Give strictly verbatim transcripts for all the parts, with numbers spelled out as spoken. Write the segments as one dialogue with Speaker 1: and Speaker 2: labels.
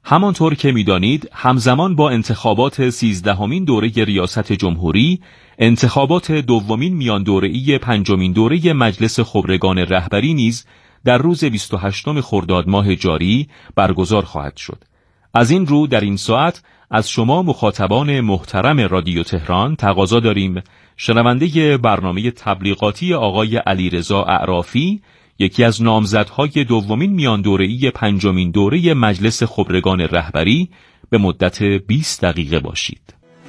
Speaker 1: همانطور که می‌دانید همزمان با انتخابات سیزدهمین دوره ریاست جمهوری، انتخابات دومین میان دوره‌ای پنجمین دوره مجلس خبرگان رهبری نیز در روز بیست و هشتم خرداد ماه جاری برگزار خواهد شد. از این رو در این ساعت از شما مخاطبان محترم رادیو تهران تقاضا داریم شنونده برنامه تبلیغاتی آقای علیرضا اعرافی، یکی از نامزدهای دومین میان دوره‌ای پنجمین دوره مجلس خبرگان رهبری، به مدت بیست دقیقه باشید.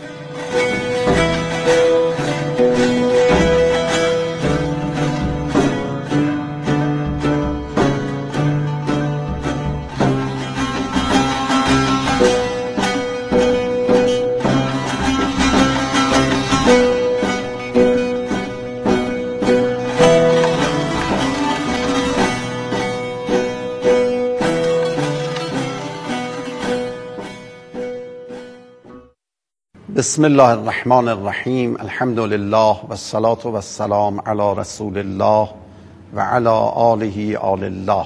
Speaker 2: بسم الله الرحمن الرحیم. الحمد لله و الصلاة و السلام علی رسول الله و علی آله آل الله.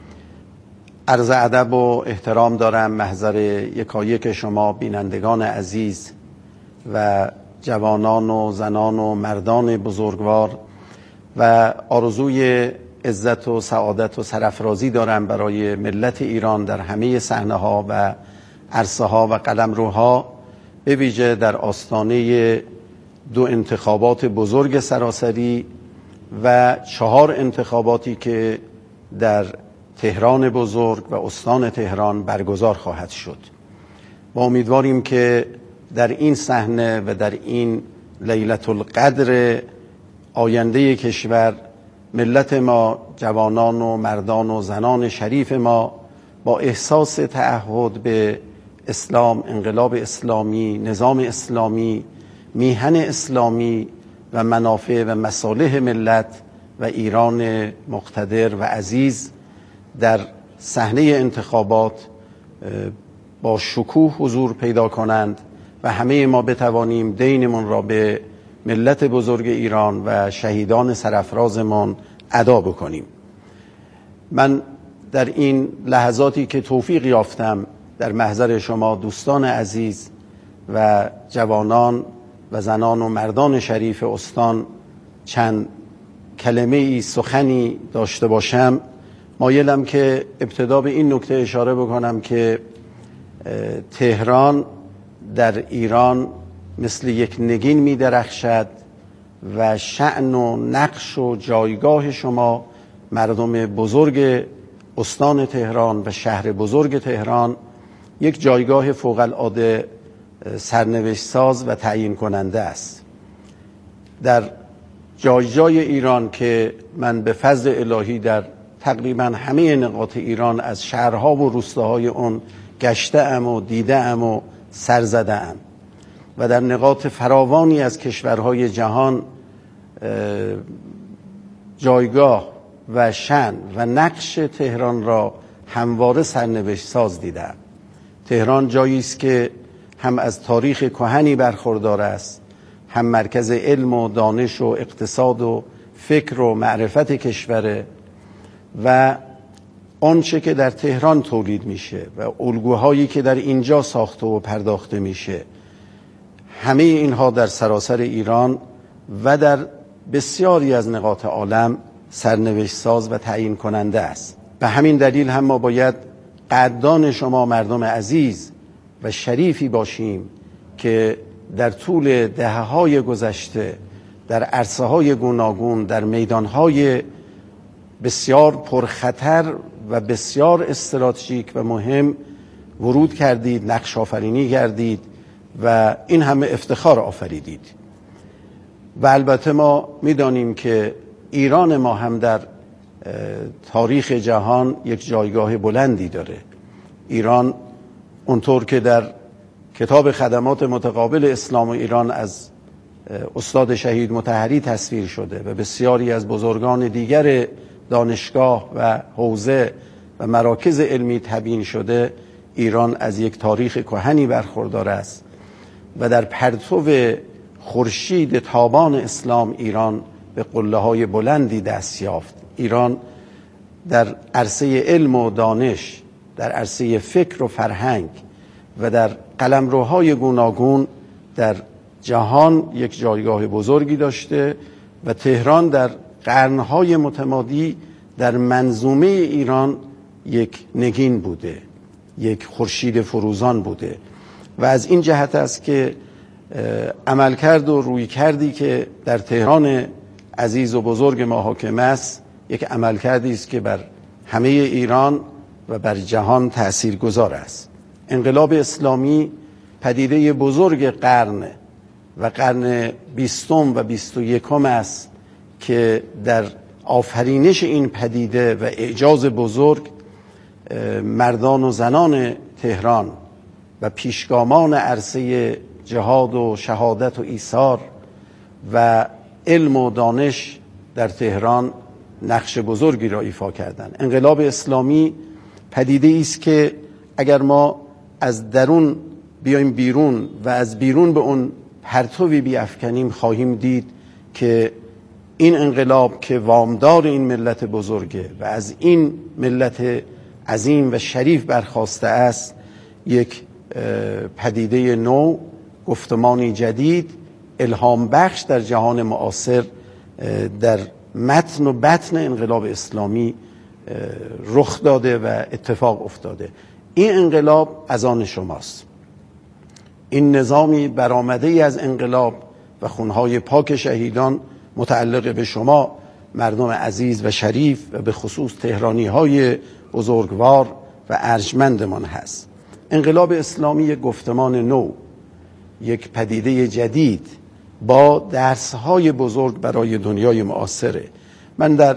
Speaker 2: عرض ادب و احترام دارم محضر یکایک شما بینندگان عزیز و جوانان و زنان و مردان بزرگوار و آرزوی عزت و سعادت و سرافرازی دارم برای ملت ایران در همه صحنه‌ها و عرصه‌ها و قلمروها، به ویژه در آستانه دو انتخابات بزرگ سراسری و چهار انتخاباتی که در تهران بزرگ و استان تهران برگزار خواهد شد. و امیدواریم که در این صحنه و در این لیلة القدر آینده کشور، ملت ما، جوانان و مردان و زنان شریف ما، با احساس تعهد به اسلام، انقلاب اسلامی، نظام اسلامی، میهن اسلامی و منافع و مصالح ملت و ایران مقتدر و عزیز در صحنه انتخابات با شکوه حضور پیدا کنند و همه ما بتوانیم دینمون را به ملت بزرگ ایران و شهیدان سرافرازمان ادا بکنیم. من در این لحظاتی که توفیق یافتم در محضر شما دوستان عزیز و جوانان و زنان و مردان شریف استان چند کلمه ای سخنی داشته باشم، مایلم که ابتدا به این نکته اشاره بکنم که تهران در ایران مثل یک نگین می درخشد و شأن و نقش و جایگاه شما مردم بزرگ استان تهران و شهر بزرگ تهران یک جایگاه فوق العاده سرنوشت ساز و تعیین کننده است. در جای جای ایران که من به فضل الهی در تقریبا همه نقاط ایران از شهرها و روستاهای اون گشته ام و دیده ام و سر زده ام و در نقاط فراوانی از کشورهای جهان جایگاه و شأن و نقش تهران را همواره سرنوشت ساز دیدم. تهران جایی است که هم از تاریخ کهنی برخوردار است، هم مرکز علم و دانش و اقتصاد و فکر و معرفت کشوره و آنچه که در تهران تولید میشه و الگوهایی که در اینجا ساخته و پرداخته میشه، همه اینها در سراسر ایران و در بسیاری از نقاط عالم سرنوشت ساز و تعیین کننده است. به همین دلیل هم ما باید قدردان شما مردم عزیز و شریفی باشیم که در طول دهه‌های گذشته در عرصه‌های گوناگون، در میدان‌های بسیار پرخطر و بسیار استراتژیک و مهم ورود کردید، نقش آفرینی کردید و این همه افتخار آفریدید. و البته ما می‌دانیم که ایران ما هم در تاریخ جهان یک جایگاه بلندی داره. ایران اونطور که در کتاب خدمات متقابل اسلام و ایران از استاد شهید مطهری تصویر شده و بسیاری از بزرگان دیگر دانشگاه و حوزه و مراکز علمی تبیین شده، ایران از یک تاریخ کهنی برخوردار است و در پرتو خورشید تابان اسلام ایران به قله‌های بلندی دست یافت. ایران در عرصه علم و دانش در عرصه فکر و فرهنگ و در قلمروهای گوناگون در جهان یک جایگاه بزرگی داشته و تهران در قرنهای متمادی در منظومه ایران یک نگین بوده، یک خورشید فروزان بوده و از این جهت است که عملکرد و رویکردی که در تهران عزیز و بزرگ ما حاکم است یک عملکردی است که بر همه ایران و بر جهان تأثیرگذار است. انقلاب اسلامی پدیده بزرگ قرن و قرن بیستم و بیست و یکم است که در آفرینش این پدیده و اعجاز بزرگ مردان و زنان تهران و پیشگامان عرصه جهاد و شهادت و ایثار و علم و دانش در تهران نقش بزرگی را ایفا کردند. انقلاب اسلامی پدیده است که اگر ما از درون بیایم بیرون و از بیرون به اون پرتوی بیافکنیم خواهیم دید که این انقلاب که وامدار این ملت بزرگه و از این ملت عظیم و شریف برخاسته است یک پدیده نو، گفتمانی جدید، الهام بخش در جهان معاصر در متن و بطن انقلاب اسلامی رخ داده و اتفاق افتاده. این انقلاب از آن شماست. این نظامی برآمده از انقلاب و خونهای پاک شهیدان متعلق به شما مردم عزیز و شریف و به خصوص تهرانی های بزرگوار و ارجمندمان هست. انقلاب اسلامی یک گفتمان نو، یک پدیده جدید با درسهای بزرگ برای دنیای معاصره. من در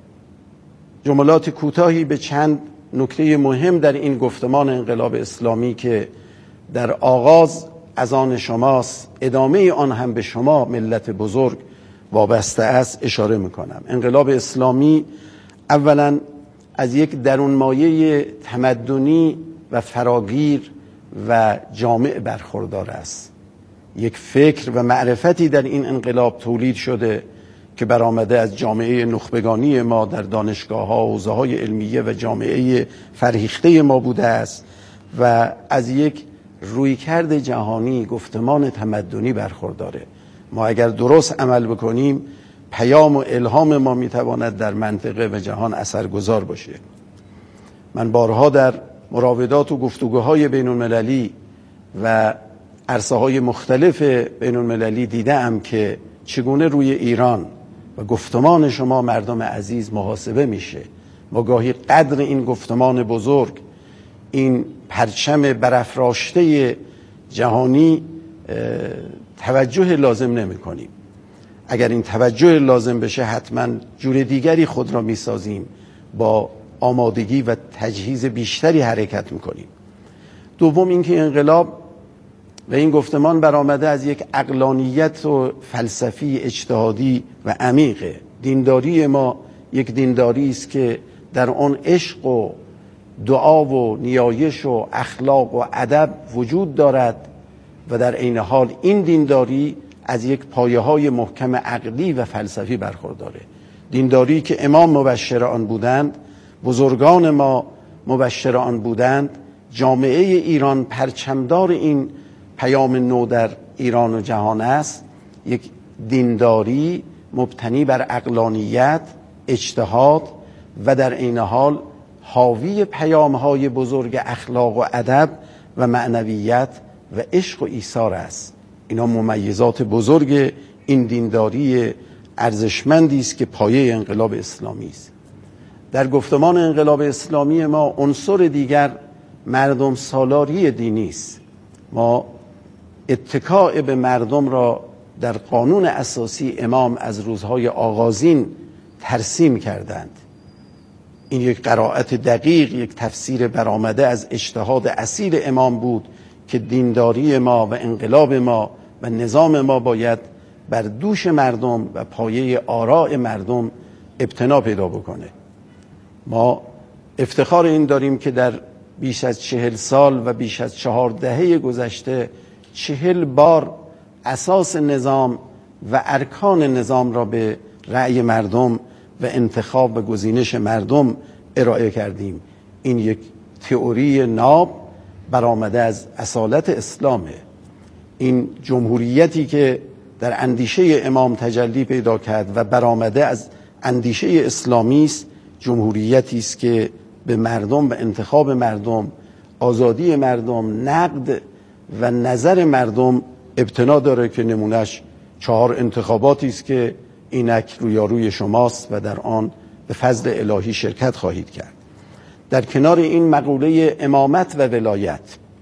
Speaker 2: جملات کوتاهی به چند نکته مهم در این گفتمان انقلاب اسلامی که در آغاز از آن شماست، ادامه آن هم به شما ملت بزرگ وابسته است اشاره میکنم. انقلاب اسلامی اولا از یک درونمایه تمدنی و فراگیر و جامع برخوردار است. یک فکر و معرفتی در این انقلاب تولید شده که برآمده از جامعه نخبگانی ما در دانشگاه ها و حوزه های علمیه و جامعه فرهیخته ما بوده است و از یک رویکرد جهانی گفتمان تمدنی برخورداره. ما اگر درست عمل بکنیم پیام و الهام ما میتواند در منطقه و جهان اثرگذار باشه. من بارها در مراودات و گفتگوهای بین المللی و عرصه های مختلف بین المللی دیدم که چگونه روی ایران و گفتمان شما مردم عزیز محاسبه میشه. ما گاهی قدر این گفتمان بزرگ، این پرچم برافراشته جهانی توجه لازم نمی کنیم. اگر این توجه لازم بشه حتما جور دیگری خود را می سازیم، با آمادگی و تجهیز بیشتری حرکت می کنیم. دوم اینکه انقلاب و این گفتمان برآمده از یک عقلانیت و فلسفی اجتهادی و عمیقه. دینداری ما یک دینداری است که در آن عشق و دعا و نیایش و اخلاق و ادب وجود دارد و در عین حال این دینداری از یک پایه‌های محکم عقلی و فلسفی برخورداره. دینداری که امام مبشر آن بودند، بزرگان ما مبشر آن بودند، جامعه ایران پرچمدار این پیام نو در ایران و جهان است. یک دینداری مبتنی بر عقلانیت، اجتهاد و در عین حال حاوی پیام‌های بزرگ اخلاق و ادب و معنویت و عشق و ایثار است. اینا ممیزات بزرگ این دینداری ارزشمندی است که پایه انقلاب اسلامی است. در گفتمان انقلاب اسلامی ما عنصر دیگر مردم سالاری دینی است. ما اتکاء به مردم را در قانون اساسی امام از روزهای آغازین ترسیم کردند. این یک قرائت دقیق، یک تفسیر برآمده از اجتهاد اصیل امام بود که دینداری ما و انقلاب ما و نظام ما باید بر دوش مردم و پایه آراء مردم ابتنا پیدا بکنه. ما افتخار این داریم که در بیش از چهل سال و بیش از چهار دهه گذشته چهل بار اساس نظام و ارکان نظام را به رأی مردم و انتخاب و گزینش مردم ارائه کردیم. این یک تئوری ناب برآمده از اصالت اسلامه. این جمهوریتی که در اندیشه امام تجلی پیدا کرد و برآمده از اندیشه اسلامی است، جمهوریتی است که به مردم و انتخاب مردم، آزادی مردم، نقد و نظر مردم ابتنا داره که نمونش چهار انتخاباتی است که اینک رویاروی شماست و در آن به فضل الهی شرکت خواهید کرد. در کنار این مقوله امامت و ولایت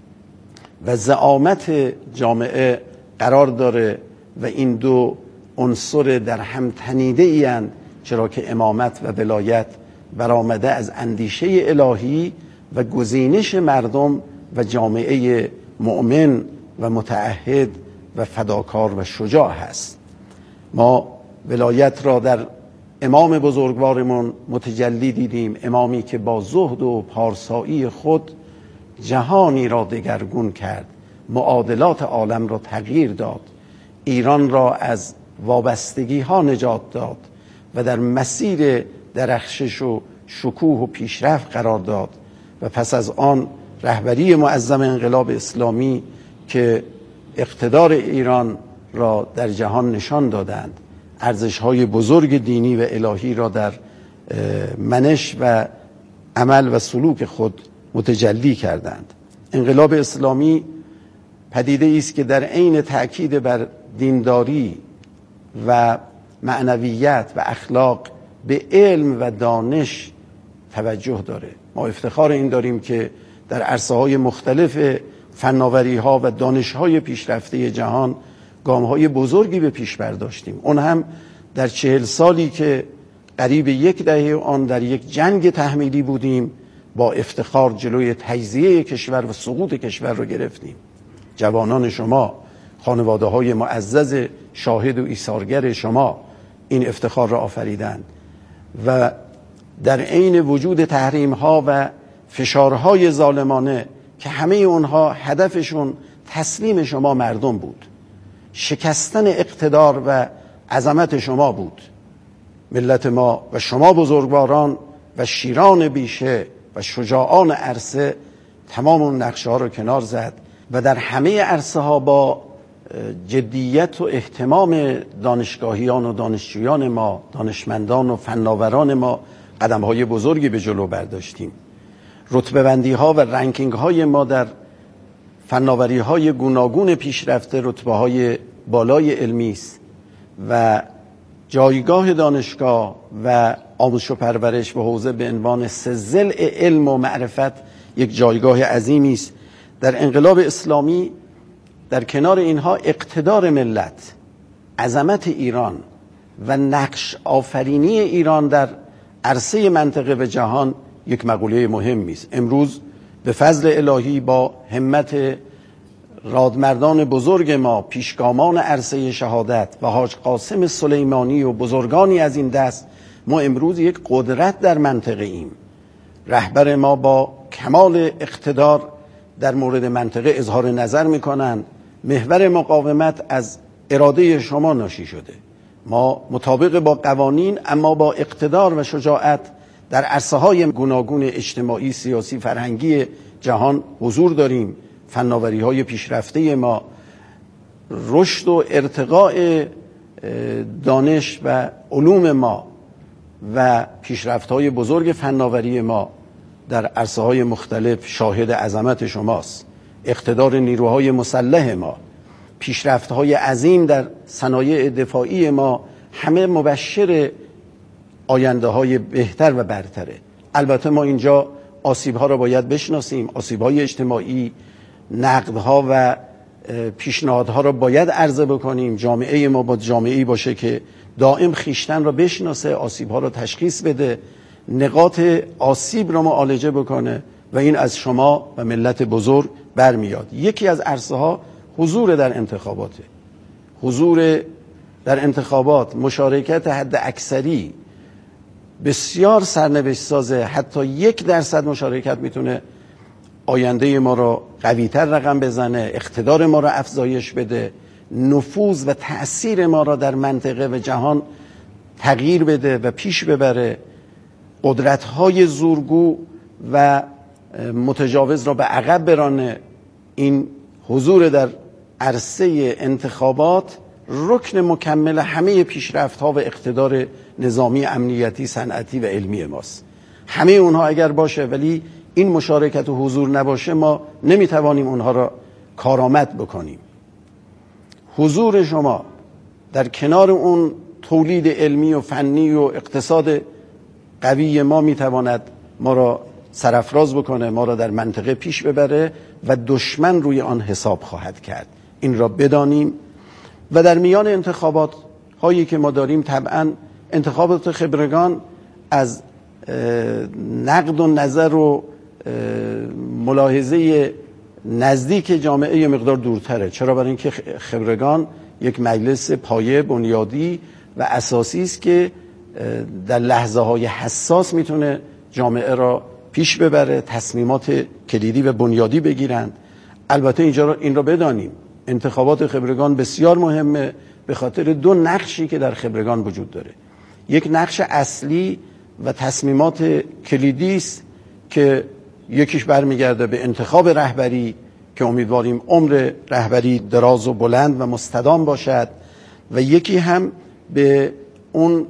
Speaker 2: و زعامت جامعه قرار داره و این دو عنصر در هم تنیده ایند، چرا که امامت و ولایت برآمده از اندیشه الهی و گزینش مردم و جامعه مؤمن و متعهد و فداکار و شجاع هست. ما ولایت را در امام بزرگوارمون متجلی دیدیم، امامی که با زهد و پارسایی خود جهانی را دگرگون کرد، معادلات عالم را تغییر داد، ایران را از وابستگی ها نجات داد و در مسیر درخشش و شکوه و پیشرفت قرار داد و پس از آن رهبری معظم انقلاب اسلامی که اقتدار ایران را در جهان نشان دادند، ارزش‌های بزرگ دینی و الهی را در منش و عمل و سلوک خود متجلی کردند. انقلاب اسلامی پدیده است که در عین تأکید بر دینداری و معنویت و اخلاق به علم و دانش توجه داره. ما افتخار این داریم که در عرصه‌های مختلف فناوری‌ها و دانش‌های پیشرفته جهان گام‌های بزرگی به پیش برداشتیم. اون هم در چهل سالی که قریب یک دهه آن در یک جنگ تحمیلی بودیم، با افتخار جلوی تجزیه کشور و سقوط کشور رو گرفتیم. جوانان شما، خانواده‌های معزز شاهد و ایثارگر شما این افتخار را آفریدند و در عین وجود تحریم‌ها و فشارهای ظالمانه که همه اونها هدفشون تسلیم شما مردم بود، شکستن اقتدار و عظمت شما بود، ملت ما و شما بزرگواران و شیران بیشه و شجاعان عرصه تمام اون نقشه ها رو کنار زد و در همه عرصه ها با جدیت و اهتمام دانشگاهیان و دانشجویان ما، دانشمندان و فناوران ما قدم های بزرگی به جلو برداشتیم. رتبه بندی ها و رنکینگ های ما در فناوری های گوناگون پیشرفته رتبه های بالای علمی است و جایگاه دانشگاه و آموزش و پرورش و حوزه به عنوان سه ضلع علم و معرفت یک جایگاه عظیمی است. در انقلاب اسلامی در کنار اینها اقتدار ملت، عظمت ایران و نقش آفرینی ایران در عرصه منطقه و جهان یک مقوله مهمی است. امروز به فضل الهی با همت رادمردان بزرگ ما، پیشگامان عرصه شهادت و حاج قاسم سلیمانی و بزرگانی از این دست، ما امروز یک قدرت در منطقه ایم. رهبر ما با کمال اقتدار در مورد منطقه اظهار نظر میکنند. محور مقاومت از اراده شما ناشی شده. ما مطابق با قوانین اما با اقتدار و شجاعت در عرصه های گوناگون اجتماعی، سیاسی، فرهنگی جهان حضور داریم. فناوری های پیشرفته ما، رشد و ارتقاء دانش و علوم ما و پیشرفت های بزرگ فناوری ما در عرصه های مختلف شاهد عظمت شماست. اقتدار نیروهای مسلح ما، پیشرفت های عظیم در صنایع دفاعی ما همه مبشر آینده های بهتر و برتره. البته ما اینجا آسیب ها را باید بشناسیم، آسیب های اجتماعی، نقد ها و پیشنهادها را باید عرضه بکنیم. جامعه ما با جامعه‌ای باشه که دائم خیشتن را بشناسه، آسیب ها را تشخیص بده، نقاط آسیب را معالجه بکنه و این از شما و ملت بزرگ برمیاد. یکی از عرصه ها حضور در انتخاباته. حضور در انتخابات، مشارکت حد اکثری بسیار سرنوشت سازه. حتی یک درصد مشارکت میتونه آینده ما را قوی‌تر رقم بزنه، اقتدار ما را افزایش بده، نفوذ و تأثیر ما را در منطقه و جهان تغییر بده و پیش ببره. قدرت‌های زورگو و متجاوز را به عقب برانه. این حضور در عرصه انتخابات رکن مکمل همه پیشرفت‌ها و اقتدار نظامی، امنیتی، صنعتی و علمی ماست. همه اونها اگر باشه ولی این مشارکت و حضور نباشه، ما نمیتوانیم اونها را کارآمد بکنیم. حضور شما در کنار اون تولید علمی و فنی و اقتصاد قوی ما میتواند ما را سرافراز بکنه، ما را در منطقه پیش ببره و دشمن روی آن حساب خواهد کرد. این را بدانیم. و در میان انتخابات هایی که ما داریم، طبعا انتخابات خبرگان از نقد و نظر و ملاحظه نزدیک جامعه یه مقدار دورتره. چرا؟ برای اینکه خبرگان یک مجلس پایه، بنیادی و اساسی است که در لحظه های حساس میتونه جامعه را پیش ببره، تصمیمات کلیدی و بنیادی بگیرند. البته اینجا را این را بدانیم، انتخابات خبرگان بسیار مهمه به خاطر دو نقشی که در خبرگان وجود داره. یک نقش اصلی و تصمیمات کلیدی است که یکیش برمیگرده به انتخاب رهبری که امیدواریم عمر رهبری دراز و بلند و مستدام باشد، و یکی هم به اون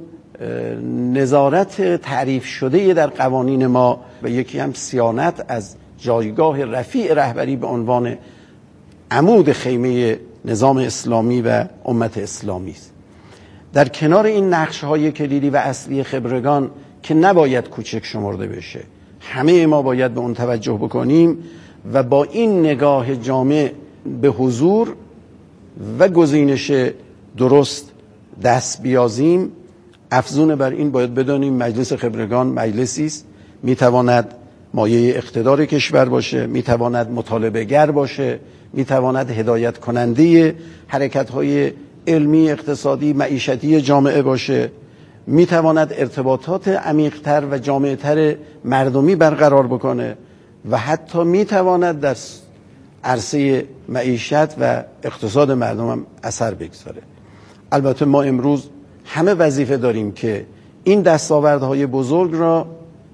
Speaker 2: نظارت تعریف شده در قوانین ما، و یکی هم صیانت از جایگاه رفیع رهبری به عنوان عمود خیمه نظام اسلامی و امت اسلامی است. در کنار این نقش‌های کلیدی و اصلی خبرگان که نباید کوچک شمرده بشه، همه ما باید به اون توجه بکنیم و با این نگاه جامع به حضور و گزینش درست دست بیازیم. افزون بر این باید بدانیم مجلس خبرگان مجلسی است میتواند مایه اقتدار کشور باشه، میتواند مطالبه گر باشه، میتواند هدایت کننده حرکت‌های علمی، اقتصادی، معیشتی جامعه باشه، میتواند ارتباطات عمیق‌تر و جامع‌تر مردمی برقرار بکنه و حتی میتواند در عرصه معیشت و اقتصاد مردم هم اثر بگذاره. البته ما امروز همه وظیفه داریم که این دستاوردهای بزرگ را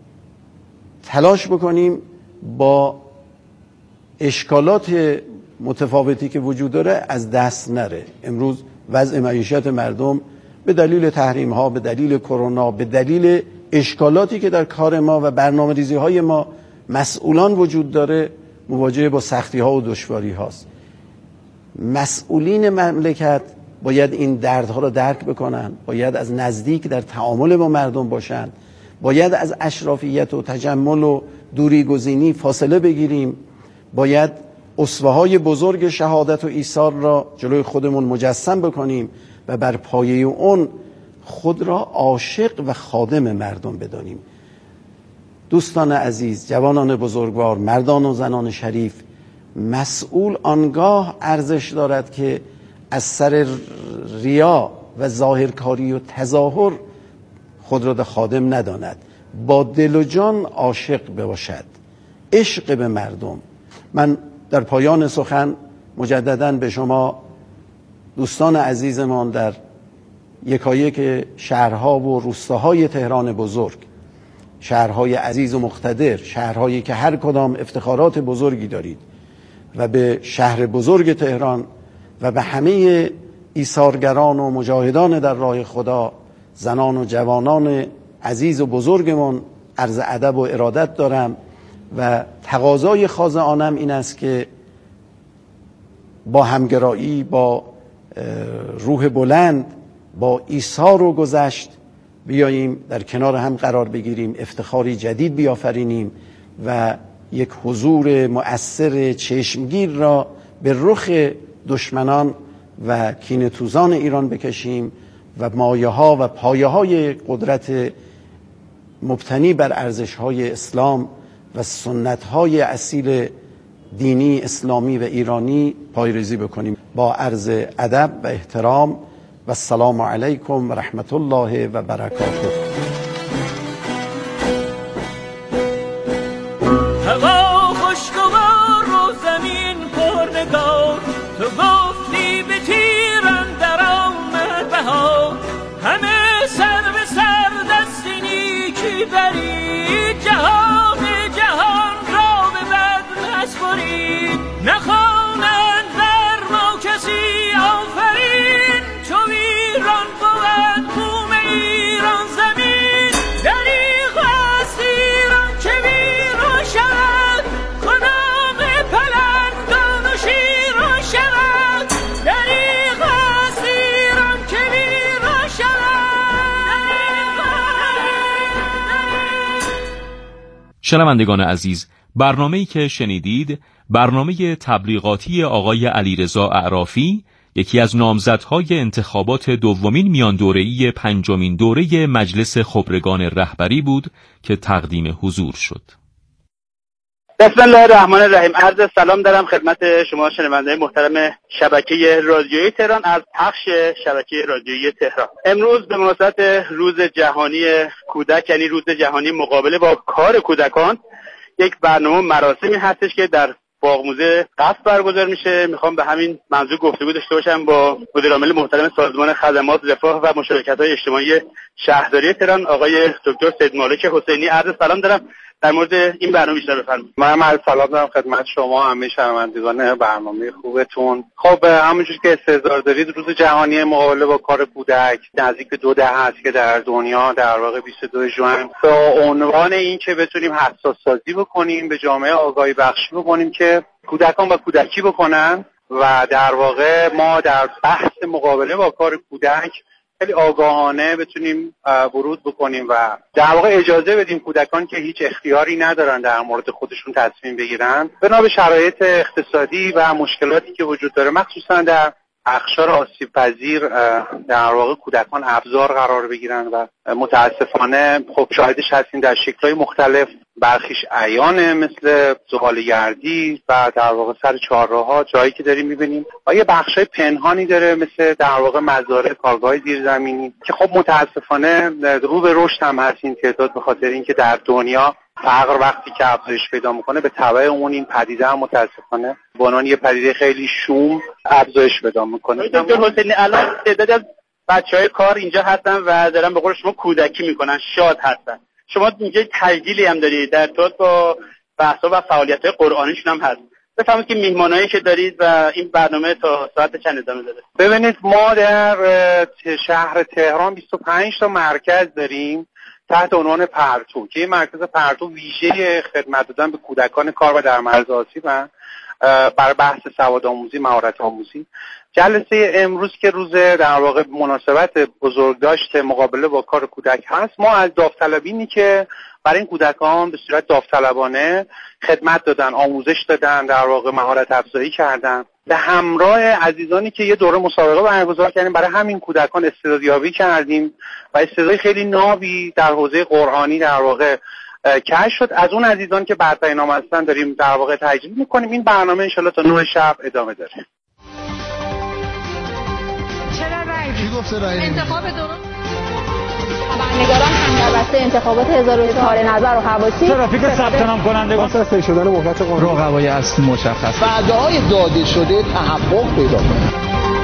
Speaker 2: تلاش بکنیم با اشکالات متفاوتی که وجود داره از دست نره. امروز وضع معیشت مردم به دلیل تحریم ها، به دلیل کرونا، به دلیل اشکالاتی که در کار ما و برنامه ریزی های ما مسئولان وجود داره مواجه با سختی ها و دشواری هاست. مسئولین مملکت باید این دردها را درک بکنن، باید از نزدیک در تعامل با مردم باشن، باید از اشرافیت و تجمل و دوری گزینی فاصله بگیریم، باید اسوه‌های بزرگ شهادت و ایثار را جلوی خودمون مجسم بکنیم و بر پایه اون خود را عاشق و خادم مردم بدانیم. دوستان عزیز، جوانان بزرگوار، مردان و زنان شریف، مسئول آنگاه ارزش دارد که از سر ریا و ظاهرکاری و تظاهر خود را خادم نداند، با دل و جان عاشق باشد، عشق به مردم. من در پایان سخن مجدداً به شما دوستان عزیزمان در یکایک شهرها و روستاهای تهران بزرگ، شهرهای عزیز و مقتدر، شهرهایی که هر کدام افتخارات بزرگی دارید، و به شهر بزرگ تهران و به همه ایثارگران و مجاهدان در راه خدا، زنان و جوانان عزیز و بزرگمان عرض ادب و ارادت دارم و تقاضای خاضعانم این است که با همگرایی، با روح بلند، با ایثار و گذشت بیاییم در کنار هم قرار بگیریم، افتخاری جدید بیافرینیم و یک حضور مؤثر چشمگیر را به رخ دشمنان و کینه‌توزان ایران بکشیم و مایه ها و پایه های قدرت مبتنی بر ارزش های اسلام و سنت های اصیل دینی اسلامی و ایرانی پایه‌ریزی بکنیم. با عرض ادب و احترام و السلام علیکم و رحمت الله و برکاته.
Speaker 3: هوا خوشگوار و زمین پرنگار، تو گفتی به تیر اندر آمد بهار، همه سر به سر دست نیکی بری، جهان جهان را
Speaker 1: شنوندگان عزیز، برنامه‌ای که شنیدید برنامه تبلیغاتی آقای علیرضا اعرافی، یکی از نامزدهای انتخابات دومین میان دوره‌ای پنجمین دوره مجلس خبرگان رهبری بود که تقدیم حضور شد.
Speaker 4: بسم الله الرحمن الرحیم. عرض سلام دارم خدمت شما شنوندگان محترم شبکه رادیویی تهران از پخش شبکه رادیویی تهران. امروز به مناسبت روز جهانی کودک، یعنی روز جهانی مقابله با کار کودکان، یک برنامه مراسمی هستش که در باغ موزه قصد برگزار میشه. میخوام به همین موضوع گفتگو داشته باشم با مدیر عامل محترم سازمان خدمات رفاه و مشارکت‌های اجتماعی شهرداری تهران، آقای دکتر سید مالک حسینی. عرض سلام دارم، در مورد این برنامه بیشتر بفرمایید.
Speaker 5: من عرض سلام دارم خدمت شما همه شنوندگان برنامه خوبتون. خب همونجوری که استحضار دارید، روز جهانی مقابله با کار کودک نزدیک به دو دهه است که در دنیا در واقع بیست و دو ژوئن با عنوان این که بتونیم حساس سازی بکنیم، به جامعه آگاهی بخشی بکنیم که کودکان با کودکی بکنن و در واقع ما در بحث مقابله با کار کودک خیلی آگاهانه بتونیم ورود بکنیم و در واقع اجازه بدیم کودکان که هیچ اختیاری ندارن در مورد خودشون تصمیم بگیرن، بنا به شرایط اقتصادی و مشکلاتی که وجود داره، مخصوصا در اقشار آسیب پذیر در واقع کودکان ابزار قرار بگیرن و متاسفانه خب شاهدش هستیم در شکل‌های مختلف. برخیش عیانه، مثل زغال‌گردی و در واقع سر چهارراه‌ها، جایی که داریم می‌بینیم، و یه بخشای پنهانی داره مثل در واقع مزارع، کارگاه زیرزمینی که خب متاسفانه رو به رشد هم هست این تعداد، به خاطر اینکه در دنیا فقر وقتی که افزایش پیدا میکنه به تبع اون این پدیده هم متاسفانه به عنوان یه پدیده خیلی شوم افزایش پیدا میکنه.
Speaker 4: دکتر حسینی، الان تعداد از بچهای کار اینجا هستن و دارن به قول شما کودکی میکنن، شاد هستن. شما اینجا تسجیلی هم دارید در ارتباط با بحث‌ها و فعالیت‌های قرآنیشون هم هست. بفهمید که میهمانایی که دارید و این برنامه تا ساعت چند ادامه داره؟
Speaker 5: ببینید، ما در شهر تهران بیست و پنج تا مرکز داریم تحت عنوان پرتو، که این مرکز پرتو ویژه خدمت دادن به کودکان کار و در معرض آسیب‌اند برای بحث سوادآموزی، مهارت آموزی. جلسه امروز که روز در واقع مناسبت بزرگداشت مقابله با کار کودک هست، ما از داوطلبینی که برای این کودکان به صورت داوطلبانه خدمت دادن، آموزش دادن، در واقع مهارت افزایی کردن، به همراه عزیزانی که یه دوره مسابقه برگزار کردیم برای همین کودکان استعدادیابی کردیم و استعدادی خیلی نابی در حوزه قرآنی در واقع کشف شد. از اون عزیزان که برترین نام هستن داریم در واقع تجلیل میکنیم. این برنامه انشالله تا نه شب ادامه داره.
Speaker 6: چرا رأی
Speaker 7: کی گفته رأی
Speaker 6: انتخاب درست؟ خبرنگاران هم در بسته انتخابات هزار و اظهار نظر و حواسی
Speaker 8: ترافیک ثبت نام کنندگان
Speaker 7: واسه شدن مهلت قانونی
Speaker 8: رقبای اصلی مشخص،
Speaker 7: وعده‌های داده شده تحقق پیدا کنه.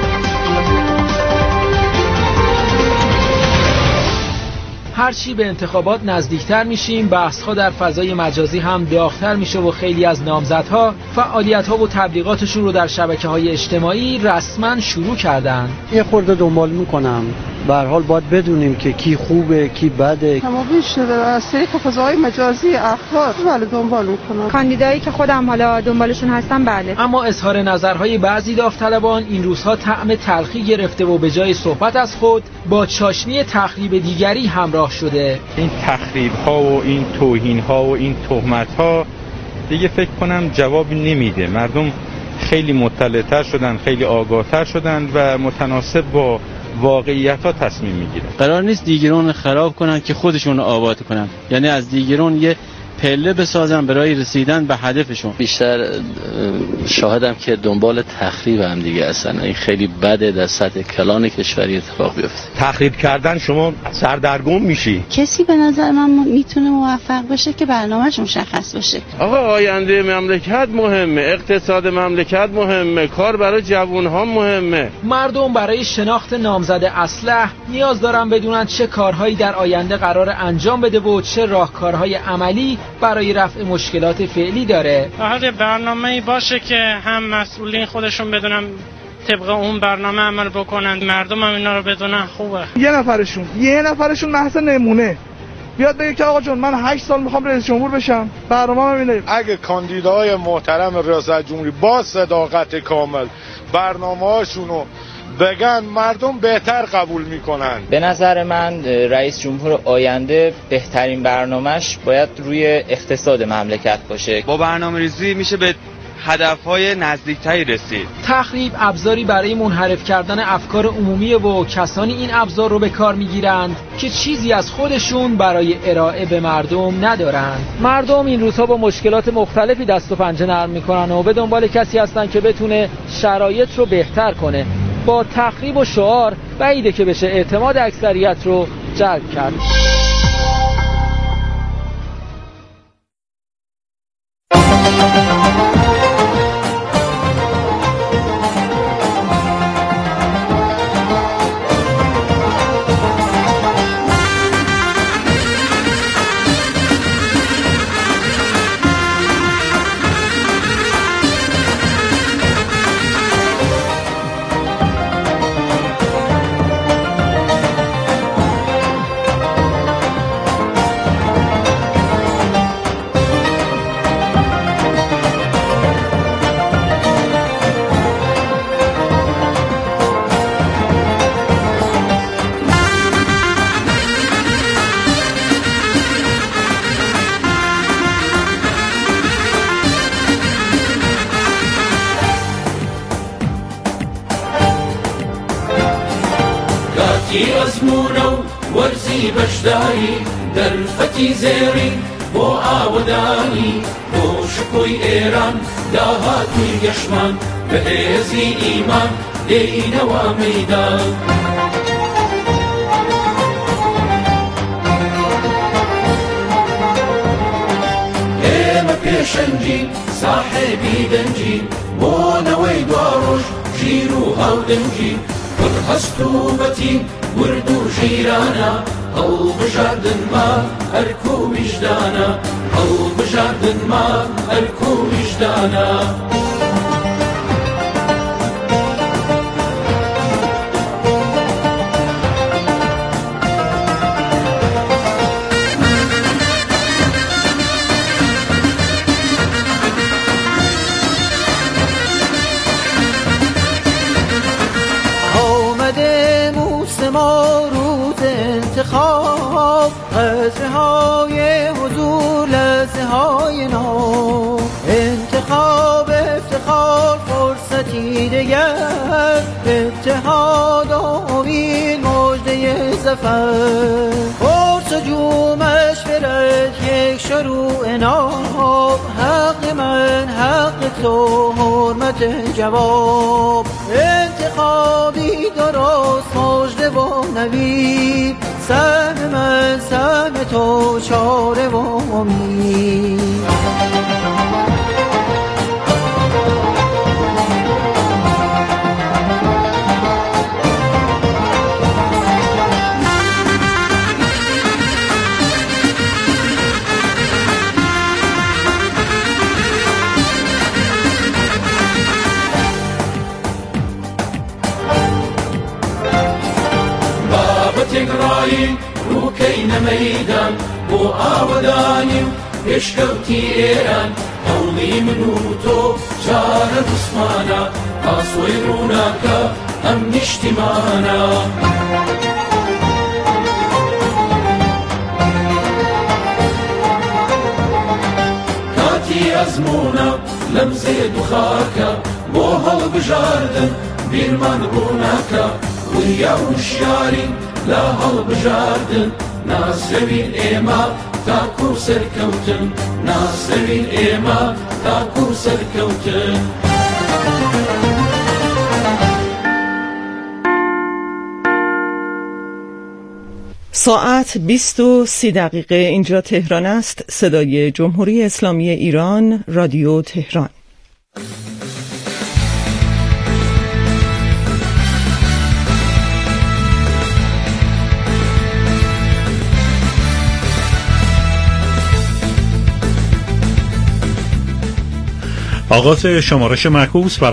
Speaker 9: هرچی به انتخابات نزدیکتر میشیم، بحث‌ها در فضای مجازی هم داغ‌تر میشه و خیلی از نامزدها فعالیت‌ها و تبلیغاتشون رو در شبکه‌های اجتماعی رسما شروع کردن.
Speaker 10: یه خورده دنبال میکنم، به هر حال باید بدونیم که کی خوبه کی بده.
Speaker 11: کمابیش شده از طریق فضای مجازی اخبار بله دنبال میکنم.
Speaker 12: کاندیدایی که خودم حالا دنبالشون هستم بله.
Speaker 9: اما اظهار نظرهای بعضی داوطلبان این روزها طعم تلخی گرفته و به جای صحبت از خود با چاشنی تخریب دیگری همراه شده.
Speaker 13: این تخریب ها و این توهین ها و این تهمت ها دیگه فکر کنم جواب نمیده. مردم خیلی مطلع‌تر شدن، خیلی آگاه‌تر شدن و متناسب با واقعیت ها تصمیم میگیرن.
Speaker 10: قرار نیست دیگران خراب کنن که خودشون آباد کنن، یعنی از دیگران یه پله بسازن برای رسیدن به هدفشون.
Speaker 14: بیشتر شاهدم که دنبال تخریب هم دیگه هستن. این خیلی بده در سطح کلان کشوری اتفاق بیفته.
Speaker 15: تخریب کردن شما سردرگم میشی.
Speaker 16: کسی به نظر من میتونه موفق بشه که برنامه‌ش مشخص باشه.
Speaker 17: آقا آینده مملکت مهمه، اقتصاد مملکت مهمه، کار برای جوان‌ها مهمه.
Speaker 9: مردم برای شناخت نامزد اصلح نیاز دارن بدونن چه کارهایی در آینده قرار انجام بده و چه راهکارهای عملی برای رفع مشکلات فعلی داره.
Speaker 18: هر برنامه‌ای باشه که هم مسئولین خودشون بدونن طبق اون برنامه عمل بکنن، مردم هم اینا رو بدونن خوبه.
Speaker 19: یه نفرشون یه نفرشون محض نمونه بیاد بگه که آقا جون من هشت سال میخوام رئیس جمهور بشم، برنامه‌ام اینه.
Speaker 20: اگه کاندیدای محترم ریاست جمهوری با صداقت کامل برنامه‌هاشونو
Speaker 15: بگن مردم بهتر قبول میکنن.
Speaker 20: به نظر من رئیس جمهور آینده بهترین برنامهش باید روی اقتصاد مملکت باشه.
Speaker 21: با برنامه‌ریزی میشه به هدفهای نزدیکتری رسید.
Speaker 9: تخریب ابزاری برای منحرف کردن افکار عمومی و کسانی این ابزار رو به کار میگیرند که چیزی از خودشون برای ارائه به مردم ندارند. مردم این روزها با مشکلات مختلفی دست و پنجه نرم میکنن و به دنبال کسی هستن که بتونه شرایط رو بهتر کنه. با تخریب و شعار بعیده که بشه اعتماد اکثریت رو جلب کرد.
Speaker 3: أزمونو ورزي بشداري درفتي زيري بو آوداني بو شكوي إيران داهاتوي يشمان بهزي إيمان لينوا ميدان إيما بيشنجي صاحبي دنجي بو نوي دواروش جيرو هاو دنجي هستوبتي وردو جيرانا هل بجاردن ما أركو وجدانا هل بجاردن ما أركو وجدانا
Speaker 22: انتخاب قطره های حضور لحظه های نو انتخاب افتخار فرصتی دگر اتحاد و امید مژده ظفر قرص و جومش برد یک شروع ناب حق من حق تو حرمت جواب انتخابی درست مژده و نوید سهم من سهم تو چاره و امید
Speaker 3: تقرأي روكين ميدان بو آوداني بشكوتي إيران هولي منوتو جار رسمانا أصويروناك هم نشتمانا كاتي أزمونا لمزي دخاكا بو هل بجاردن بيرمان روناكا ويا وشياري لا هل بجاردن ناس لبين إيما تاكو سركوتن ناس لبين إيما تاكو سركوتن
Speaker 23: ساعت بیست و سی دقیقه اینجا تهران است. صدای جمهوری اسلامی ایران، رادیو تهران.
Speaker 24: آغاز شمارش معکوس برای